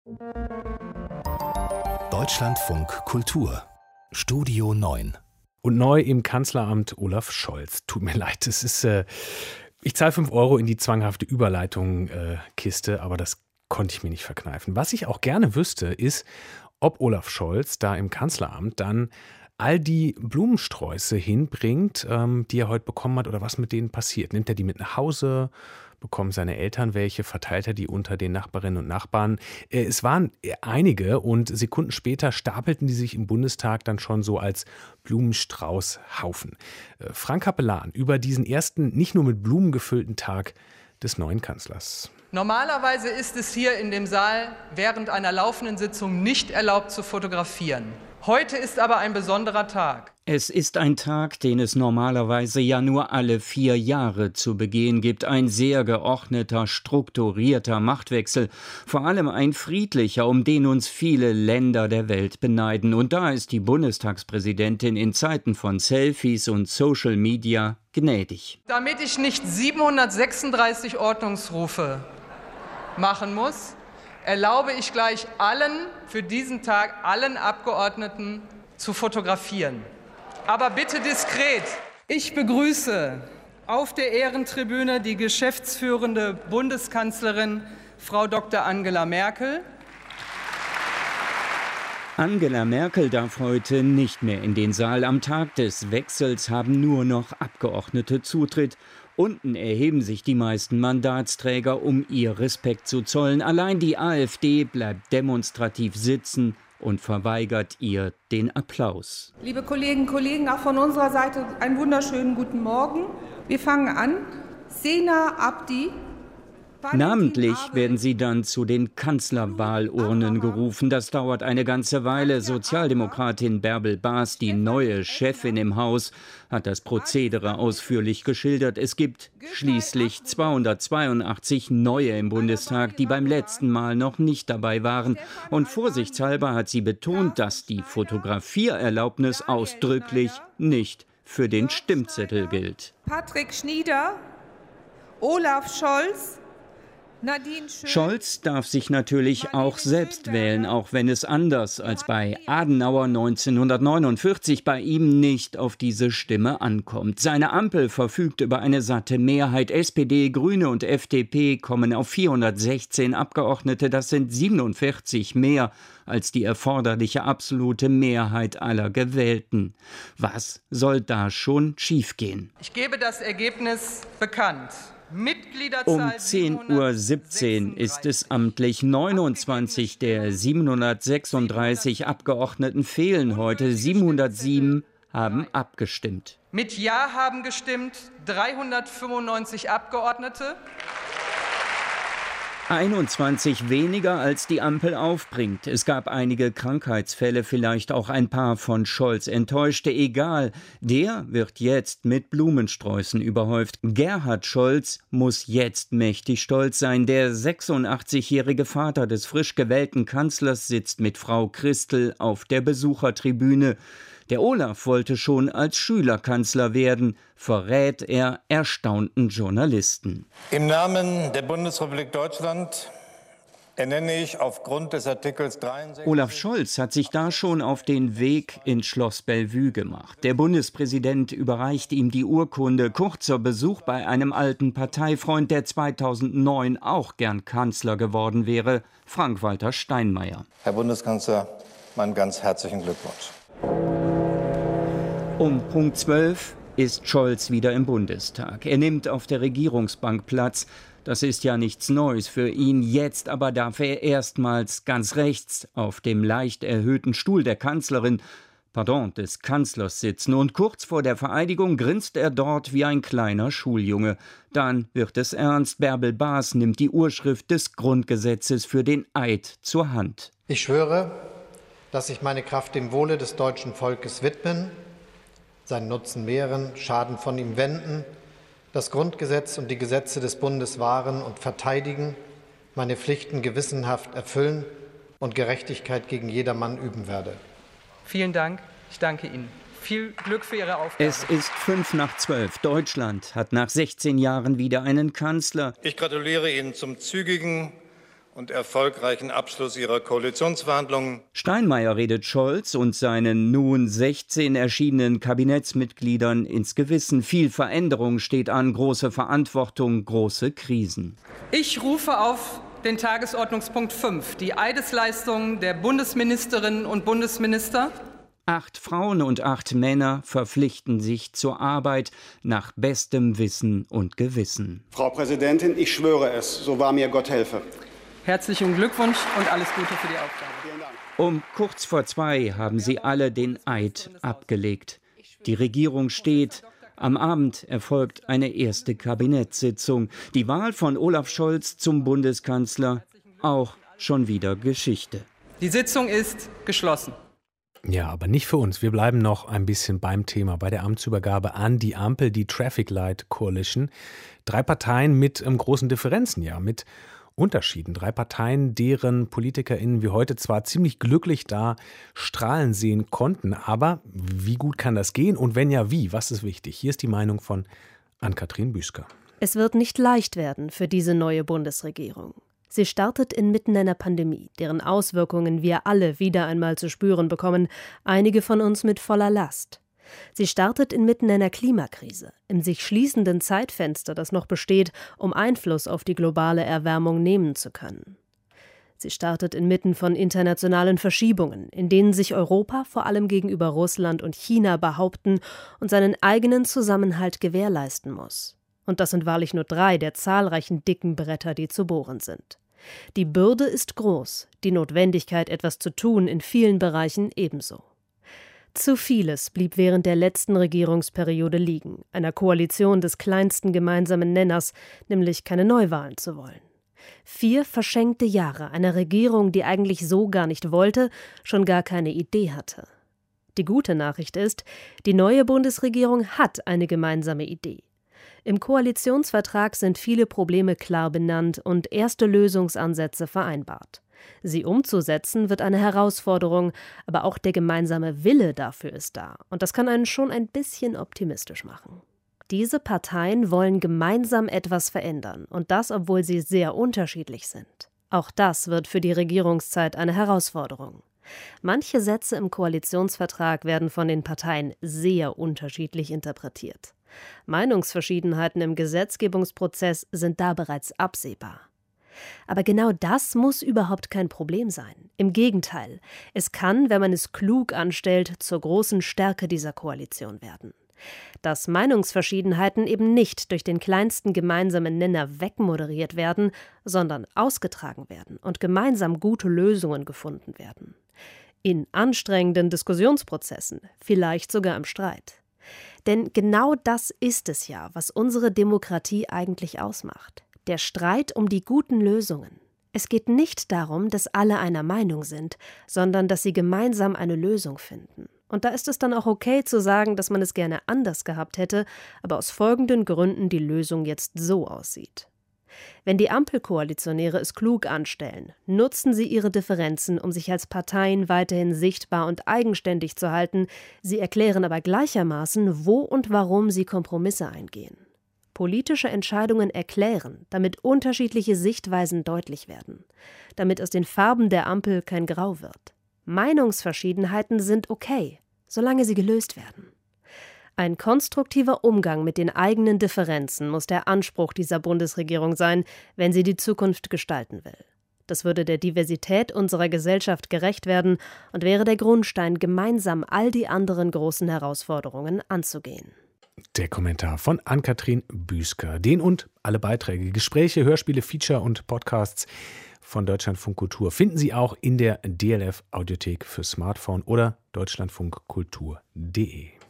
Deutschlandfunk Kultur Studio 9. Und neu im Kanzleramt Olaf Scholz. Tut mir leid, es ist, ich zahle 5 Euro in die zwanghafte Überleitung-Kiste, aber das konnte ich mir nicht verkneifen. Was ich auch gerne wüsste, ist, ob Olaf Scholz da im Kanzleramt dann all die Blumensträuße hinbringt, die er heute bekommen hat, oder was mit denen passiert. Nimmt er die mit nach Hause? Bekommen seine Eltern welche? Verteilt er die unter den Nachbarinnen und Nachbarn? Es waren einige und Sekunden später stapelten die sich im Bundestag dann schon so als Blumenstraußhaufen. Frank Capellan über diesen ersten, nicht nur mit Blumen gefüllten Tag des neuen Kanzlers. Normalerweise ist es hier in dem Saal während einer laufenden Sitzung nicht erlaubt zu fotografieren. Heute ist aber ein besonderer Tag. Es ist ein Tag, den es normalerweise ja nur alle 4 Jahre zu begehen gibt. Ein sehr geordneter, strukturierter Machtwechsel. Vor allem ein friedlicher, um den uns viele Länder der Welt beneiden. Und da ist die Bundestagspräsidentin in Zeiten von Selfies und Social Media gnädig. Damit ich nicht 736 Ordnungsrufe machen muss, erlaube ich gleich für diesen Tag allen Abgeordneten zu fotografieren. Aber bitte diskret. Ich begrüße auf der Ehrentribüne die geschäftsführende Bundeskanzlerin, Frau Dr. Angela Merkel. Angela Merkel darf heute nicht mehr in den Saal. Am Tag des Wechsels haben nur noch Abgeordnete Zutritt. Unten erheben sich die meisten Mandatsträger, um ihr Respekt zu zollen. Allein die AfD bleibt demonstrativ sitzen und verweigert ihr den Applaus. Liebe Kolleginnen und Kollegen, auch von unserer Seite einen wunderschönen guten Morgen. Wir fangen an. Sena Abdi. Namentlich werden sie dann zu den Kanzlerwahlurnen gerufen. Das dauert eine ganze Weile. Sozialdemokratin Bärbel Baas, die neue Chefin im Haus, hat das Prozedere ausführlich geschildert. Es gibt schließlich 282 Neue im Bundestag, die beim letzten Mal noch nicht dabei waren. Und vorsichtshalber hat sie betont, dass die Fotografiererlaubnis ausdrücklich nicht für den Stimmzettel gilt. Patrick Schnieder, Olaf Scholz, Scholz darf sich natürlich auch selbst wählen, auch wenn es anders als bei Adenauer 1949 bei ihm nicht auf diese Stimme ankommt. Seine Ampel verfügt über eine satte Mehrheit. SPD, Grüne und FDP kommen auf 416 Abgeordnete. Das sind 47 mehr als die erforderliche absolute Mehrheit aller Gewählten. Was soll da schon schiefgehen? Ich gebe das Ergebnis bekannt. Um 10:17 Uhr ist es amtlich. 29 der 736 Abgeordneten fehlen heute. 707 haben abgestimmt. Mit Ja haben gestimmt 395 Abgeordnete. 21 weniger, als die Ampel aufbringt. Es gab einige Krankheitsfälle, vielleicht auch ein paar von Scholz Enttäuschte. Egal, der wird jetzt mit Blumensträußen überhäuft. Gerhard Scholz muss jetzt mächtig stolz sein. Der 86-jährige Vater des frisch gewählten Kanzlers sitzt mit Frau Christel auf der Besuchertribüne. Der Olaf wollte schon als Schüler Kanzler werden, verrät er erstaunten Journalisten. Im Namen der Bundesrepublik Deutschland ernenne ich aufgrund des Artikels 63... Olaf Scholz hat sich da schon auf den Weg ins Schloss Bellevue gemacht. Der Bundespräsident überreicht ihm die Urkunde. Kurzer Besuch bei einem alten Parteifreund, der 2009 auch gern Kanzler geworden wäre, Frank-Walter Steinmeier. Herr Bundeskanzler, meinen ganz herzlichen Glückwunsch. Um Punkt 12 ist Scholz wieder im Bundestag. Er nimmt auf der Regierungsbank Platz. Das ist ja nichts Neues für ihn. Jetzt aber darf er erstmals ganz rechts auf dem leicht erhöhten Stuhl der des Kanzlers sitzen. Und kurz vor der Vereidigung grinst er dort wie ein kleiner Schuljunge. Dann wird es ernst. Bärbel Baas nimmt die Urschrift des Grundgesetzes für den Eid zur Hand. Ich schwöre, dass ich meine Kraft dem Wohle des deutschen Volkes widmen, seinen Nutzen mehren, Schaden von ihm wenden, das Grundgesetz und die Gesetze des Bundes wahren und verteidigen, meine Pflichten gewissenhaft erfüllen und Gerechtigkeit gegen jedermann üben werde. Vielen Dank. Ich danke Ihnen. Viel Glück für Ihre Aufgabe. Es ist 11:55. Deutschland hat nach 16 Jahren wieder einen Kanzler. Ich gratuliere Ihnen zum zügigen und erfolgreichen Abschluss ihrer Koalitionsverhandlungen. Steinmeier redet Scholz und seinen nun 16 erschienenen Kabinettsmitgliedern ins Gewissen. Viel Veränderung steht an, große Verantwortung, große Krisen. Ich rufe auf den Tagesordnungspunkt 5, die Eidesleistungen der Bundesministerinnen und Bundesminister. 8 Frauen und 8 Männer verpflichten sich zur Arbeit nach bestem Wissen und Gewissen. Frau Präsidentin, ich schwöre es, so wahr mir Gott helfe. Herzlichen Glückwunsch und alles Gute für die Aufgabe. Vielen Dank. Um kurz vor 2 haben sie alle den Eid abgelegt. Die Regierung steht. Am Abend erfolgt eine erste Kabinettssitzung. Die Wahl von Olaf Scholz zum Bundeskanzler, auch schon wieder Geschichte. Die Sitzung ist geschlossen. Ja, aber nicht für uns. Wir bleiben noch ein bisschen beim Thema, bei der Amtsübergabe an die Ampel, die Traffic Light Coalition. 3 Parteien mit großen Differenzen, ja, mit Unterschieden. 3 Parteien, deren PolitikerInnen wir heute zwar ziemlich glücklich da strahlen sehen konnten, aber wie gut kann das gehen und wenn ja, wie? Was ist wichtig? Hier ist die Meinung von Ann-Kathrin Büsker. Es wird nicht leicht werden für diese neue Bundesregierung. Sie startet inmitten einer Pandemie, deren Auswirkungen wir alle wieder einmal zu spüren bekommen, einige von uns mit voller Last. Sie startet inmitten einer Klimakrise, im sich schließenden Zeitfenster, das noch besteht, um Einfluss auf die globale Erwärmung nehmen zu können. Sie startet inmitten von internationalen Verschiebungen, in denen sich Europa vor allem gegenüber Russland und China behaupten und seinen eigenen Zusammenhalt gewährleisten muss. Und das sind wahrlich nur 3 der zahlreichen dicken Bretter, die zu bohren sind. Die Bürde ist groß, die Notwendigkeit, etwas zu tun, in vielen Bereichen ebenso. Zu vieles blieb während der letzten Regierungsperiode liegen, einer Koalition des kleinsten gemeinsamen Nenners, nämlich keine Neuwahlen zu wollen. 4 verschenkte Jahre einer Regierung, die eigentlich so gar nicht wollte, schon gar keine Idee hatte. Die gute Nachricht ist, die neue Bundesregierung hat eine gemeinsame Idee. Im Koalitionsvertrag sind viele Probleme klar benannt und erste Lösungsansätze vereinbart. Sie umzusetzen wird eine Herausforderung, aber auch der gemeinsame Wille dafür ist da. Und das kann einen schon ein bisschen optimistisch machen. Diese Parteien wollen gemeinsam etwas verändern und das, obwohl sie sehr unterschiedlich sind. Auch das wird für die Regierungszeit eine Herausforderung. Manche Sätze im Koalitionsvertrag werden von den Parteien sehr unterschiedlich interpretiert. Meinungsverschiedenheiten im Gesetzgebungsprozess sind da bereits absehbar. Aber genau das muss überhaupt kein Problem sein. Im Gegenteil, es kann, wenn man es klug anstellt, zur großen Stärke dieser Koalition werden. Dass Meinungsverschiedenheiten eben nicht durch den kleinsten gemeinsamen Nenner wegmoderiert werden, sondern ausgetragen werden und gemeinsam gute Lösungen gefunden werden. In anstrengenden Diskussionsprozessen, vielleicht sogar im Streit. Denn genau das ist es ja, was unsere Demokratie eigentlich ausmacht. Der Streit um die guten Lösungen. Es geht nicht darum, dass alle einer Meinung sind, sondern dass sie gemeinsam eine Lösung finden. Und da ist es dann auch okay zu sagen, dass man es gerne anders gehabt hätte, aber aus folgenden Gründen die Lösung jetzt so aussieht. Wenn die Ampelkoalitionäre es klug anstellen, nutzen sie ihre Differenzen, um sich als Parteien weiterhin sichtbar und eigenständig zu halten. Sie erklären aber gleichermaßen, wo und warum sie Kompromisse eingehen. Politische Entscheidungen erklären, damit unterschiedliche Sichtweisen deutlich werden, damit aus den Farben der Ampel kein Grau wird. Meinungsverschiedenheiten sind okay, solange sie gelöst werden. Ein konstruktiver Umgang mit den eigenen Differenzen muss der Anspruch dieser Bundesregierung sein, wenn sie die Zukunft gestalten will. Das würde der Diversität unserer Gesellschaft gerecht werden und wäre der Grundstein, gemeinsam all die anderen großen Herausforderungen anzugehen. Der Kommentar von Ann-Kathrin Büsker. Den und alle Beiträge, Gespräche, Hörspiele, Feature und Podcasts von Deutschlandfunk Kultur finden Sie auch in der DLF Audiothek für Smartphone oder deutschlandfunkkultur.de.